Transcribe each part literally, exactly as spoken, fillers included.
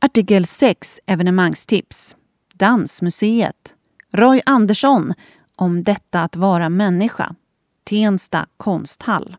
Artikel sex evenemangstips. Dansmuseet. Roy Andersson om detta att vara människa. Tensta konsthall.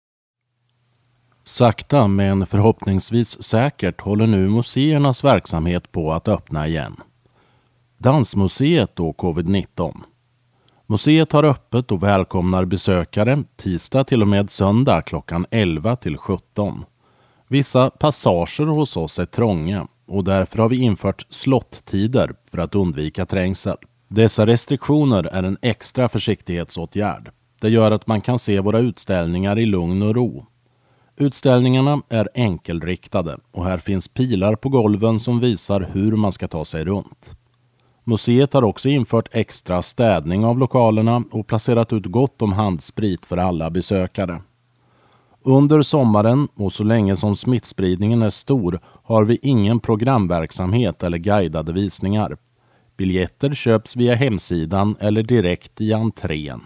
Sakta men förhoppningsvis säkert håller nu museernas verksamhet på att öppna igen. Dansmuseet och covid nitton. Museet har öppet och välkomnar besökare tisdag till och med söndag klockan elva till sjutton. Vissa passager hos oss är trånga och därför har vi infört slottider för att undvika trängsel. Dessa restriktioner är en extra försiktighetsåtgärd. Det gör att man kan se våra utställningar i lugn och ro. Utställningarna är enkelriktade och här finns pilar på golven som visar hur man ska ta sig runt. Museet har också infört extra städning av lokalerna och placerat ut gott om handsprit för alla besökare. Under sommaren och så länge som smittspridningen är stor har vi ingen programverksamhet eller guidade visningar. Biljetter köps via hemsidan eller direkt i entrén.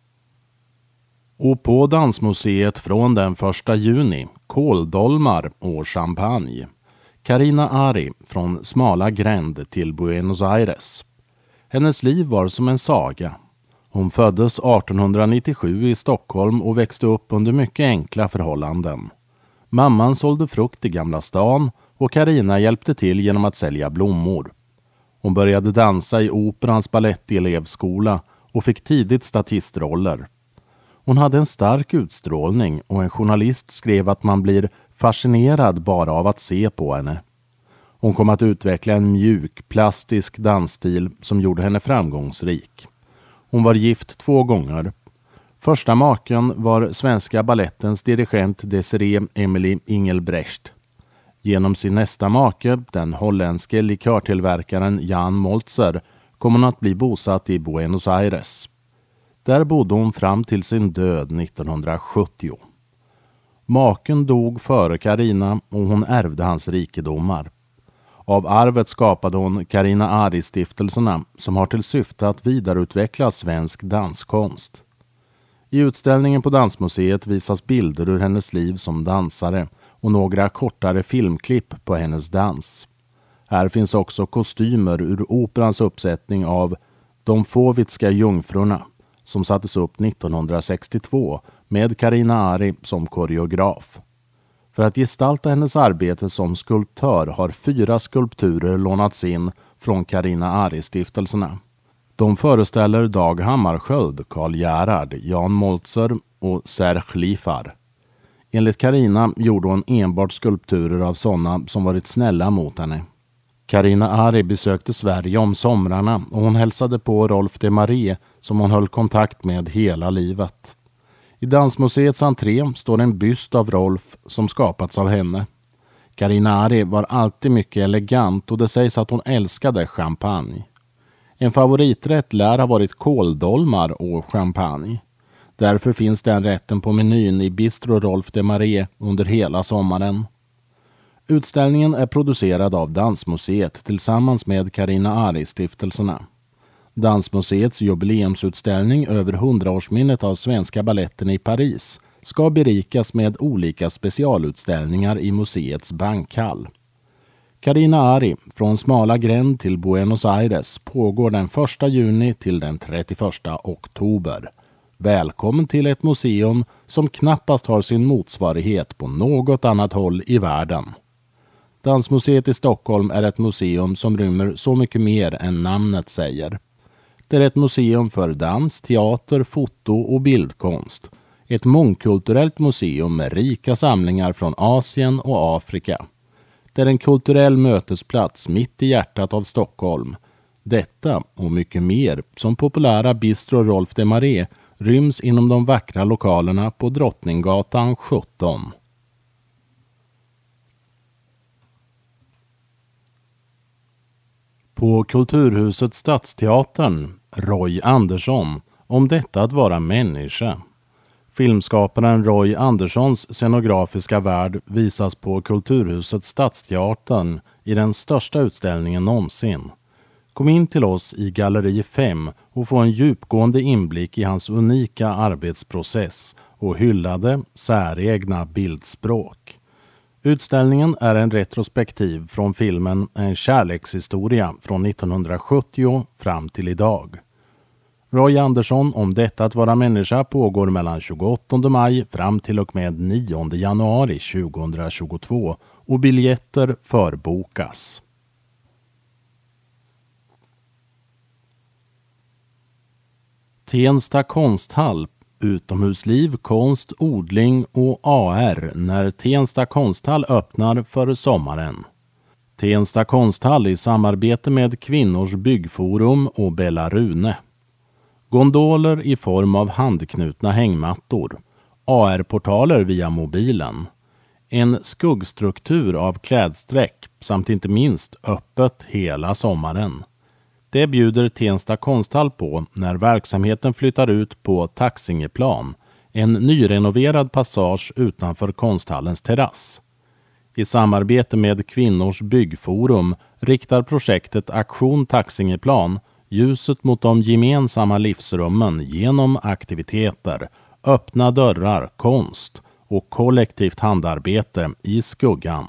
Och på Dansmuseet från den första juni, kåldolmar och champagne. Carina Ari från Smala gränd till Buenos Aires. Hennes liv var som en saga. Hon föddes artonhundranittiosju i Stockholm och växte upp under mycket enkla förhållanden. Mamman sålde frukt i Gamla stan och Carina hjälpte till genom att sälja blommor. Hon började dansa i Operans ballettelevskola och fick tidigt statistroller. Hon hade en stark utstrålning och en journalist skrev att man blir fascinerad bara av att se på henne. Hon kom att utveckla en mjuk, plastisk dansstil som gjorde henne framgångsrik. Hon var gift två gånger. Första maken var svenska ballettens dirigent Desiree Emily Engelbrecht. Genom sin nästa make, den holländske likörtillverkaren Jan Moltzer, kom hon att bli bosatt i Buenos Aires. Där bodde hon fram till sin död nittonhundrasjuttio. Maken dog före Carina och hon ärvde hans rikedomar. Av arvet skapade hon Carina Ari-stiftelserna som har till syfte att vidareutveckla svensk danskonst. I utställningen på Dansmuseet visas bilder ur hennes liv som dansare och några kortare filmklipp på hennes dans. Här finns också kostymer ur operans uppsättning av De Fåvitska jungfrurna som sattes upp nittonhundrasextiotvå med Carina Ari som koreograf. För att gestalta hennes arbete som skulptör har fyra skulpturer lånats in från Carina Ari-stiftelserna. De föreställer Dag Hammarskjöld, Karl Gerhard, Jan Moltzer och Serge Lifar. Enligt Carina gjorde hon enbart skulpturer av sådana som varit snälla mot henne. Carina Ari besökte Sverige om somrarna och hon hälsade på Rolf de Marie som hon höll kontakt med hela livet. I Dansmuseets entré står en byst av Rolf som skapats av henne. Carina Ari var alltid mycket elegant och det sägs att hon älskade champagne. En favoriträtt lär ha varit kåldolmar och champagne. Därför finns den rätten på menyn i Bistro Rolf de Marie under hela sommaren. Utställningen är producerad av Dansmuseet tillsammans med Carina Ari-stiftelserna. Dansmuseets jubileumsutställning över hundraårsminnet av svenska balletten i Paris ska berikas med olika specialutställningar i museets bankhall. Carina Ari från Smala gränd till Buenos Aires pågår den första juni till den trettioförsta oktober. Välkommen till ett museum som knappast har sin motsvarighet på något annat håll i världen. Dansmuseet i Stockholm är ett museum som rymmer så mycket mer än namnet säger. Det är ett museum för dans, teater, foto och bildkonst. Ett mångkulturellt museum med rika samlingar från Asien och Afrika. Det är en kulturell mötesplats mitt i hjärtat av Stockholm. Detta och mycket mer som populära Bistro Rolf de Marie ryms inom de vackra lokalerna på Drottninggatan sjutton. På Kulturhuset Stadsteatern, Roy Andersson, om detta att vara människa. Filmskaparen Roy Anderssons scenografiska värld visas på Kulturhuset Stadsteatern i den största utställningen någonsin. Kom in till oss i Galleri fem och få en djupgående inblick i hans unika arbetsprocess och hyllade, säregna bildspråk. Utställningen är en retrospektiv från filmen En kärlekshistoria från nittonhundrasjuttio fram till idag. Roy Andersson om detta att vara människa pågår mellan tjugoåttonde maj fram till och med nionde januari tjugohundratjugotvå och biljetter förbokas. Tensta konsthall, utomhusliv, konst, odling och A R när Tensta konsthall öppnar för sommaren. Tensta konsthall i samarbete med Kvinnors byggforum och Bella Rune. Gondoler i form av handknutna hängmattor. A R-portaler via mobilen. En skuggstruktur av klädsträck samt inte minst öppet hela sommaren. Det bjuder Tensta konsthall på när verksamheten flyttar ut på Taxingeplan, en nyrenoverad passage utanför konsthallens terrass. I samarbete med Kvinnors byggforum riktar projektet Aktion Taxingeplan ljuset mot de gemensamma livsrummen genom aktiviteter, öppna dörrar, konst och kollektivt handarbete i skuggan.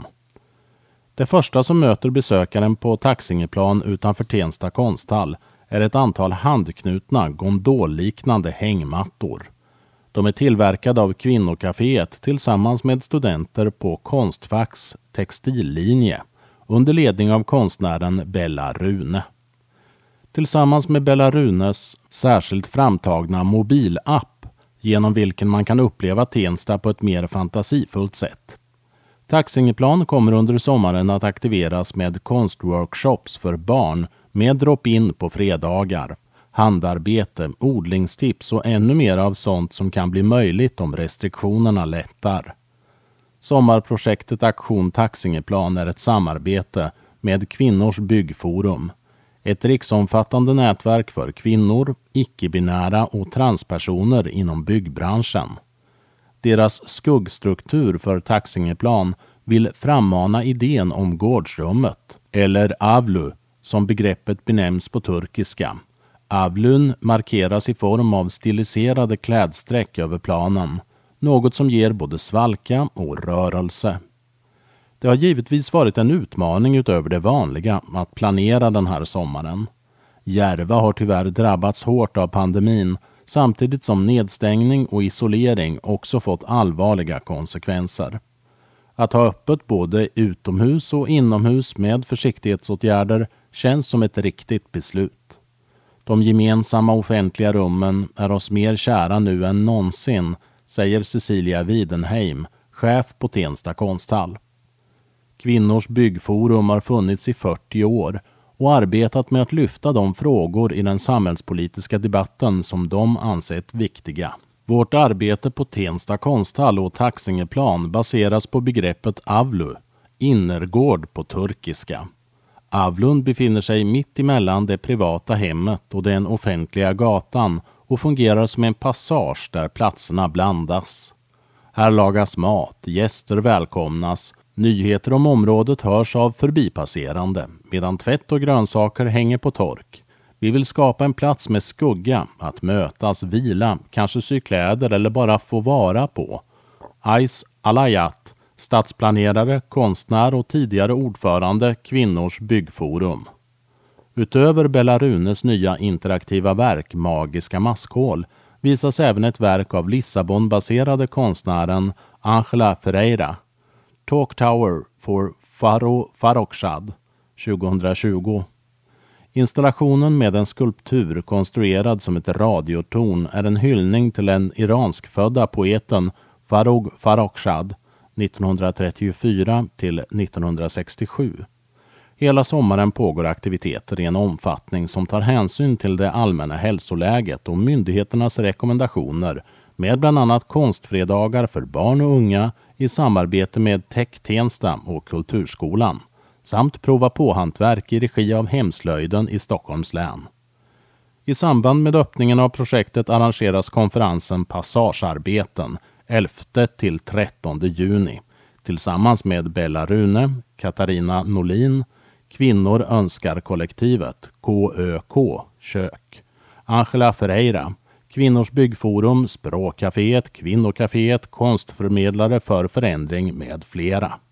Det första som möter besökaren på Taxingeplan utanför Tensta konsthall är ett antal handknutna gondolliknande hängmattor. De är tillverkade av Kvinnokaféet tillsammans med studenter på Konstfacks textillinje under ledning av konstnären Bella Rune. Tillsammans med Bella Runes särskilt framtagna mobilapp genom vilken man kan uppleva Tensta på ett mer fantasifullt sätt. Taxingeplan kommer under sommaren att aktiveras med konstworkshops för barn med drop-in på fredagar, handarbete, odlingstips och ännu mer av sånt som kan bli möjligt om restriktionerna lättar. Sommarprojektet Aktion Taxingeplan är ett samarbete med Kvinnors byggforum, ett riksomfattande nätverk för kvinnor, icke-binära och transpersoner inom byggbranschen. Deras skuggstruktur för Taxingeplan vill frammana idén om gårdsrummet, eller avlu, som begreppet benämns på turkiska. Avlun markeras i form av stiliserade klädsträck över planen, något som ger både svalka och rörelse. Det har givetvis varit en utmaning utöver det vanliga att planera den här sommaren. Järva har tyvärr drabbats hårt av pandemin, samtidigt som nedstängning och isolering också fått allvarliga konsekvenser. Att ha öppet både utomhus och inomhus med försiktighetsåtgärder känns som ett riktigt beslut. De gemensamma offentliga rummen är oss mer kära nu än någonsin, säger Cecilia Widenheim, chef på Tensta konsthall. Kvinnors byggforum har funnits i fyrtio år och arbetat med att lyfta de frågor i den samhällspolitiska debatten som de ansett viktiga. Vårt arbete på Tensta konsthall och Taxingeplan baseras på begreppet avlu, innergård på turkiska. Avlun befinner sig mitt emellan det privata hemmet och den offentliga gatan och fungerar som en passage där platserna blandas. Här lagas mat, gäster välkomnas, nyheter om området hörs av förbipasserande, medan tvätt och grönsaker hänger på tork. Vi vill skapa en plats med skugga, att mötas, vila, kanske sy kläder eller bara få vara på. Ais Alayat, stadsplanerare, konstnär och tidigare ordförande Kvinnors byggforum. Utöver Bella Runes nya interaktiva verk Magiska maskhål visas även ett verk av Lissabon-baserade konstnären Angela Ferreira, Talk Tower for Faro Farrokhzad tjugohundratjugo. Installationen med en skulptur konstruerad som ett radiotorn är en hyllning till den iranskfödda poeten Farrokh Farrokhzad nittonhundratrettiofyra till nittonhundrasextiosju. Hela sommaren pågår aktiviteter i en omfattning som tar hänsyn till det allmänna hälsoläget och myndigheternas rekommendationer med bland annat konstfredagar för barn och unga i samarbete med Tech Tensta och Kulturskolan samt prova på hantverk i regi av Hemslöjden i Stockholms län. I samband med öppningen av projektet arrangeras konferensen Passagearbeten elfte till trettonde juni tillsammans med Bella Rune, Katarina Norlin, Kvinnor önskar kollektivet, K Ö K, kök, Angela Ferreira, Kvinnors byggforum, Språkcaféet, Kvinnokaféet, konstförmedlare för förändring med flera.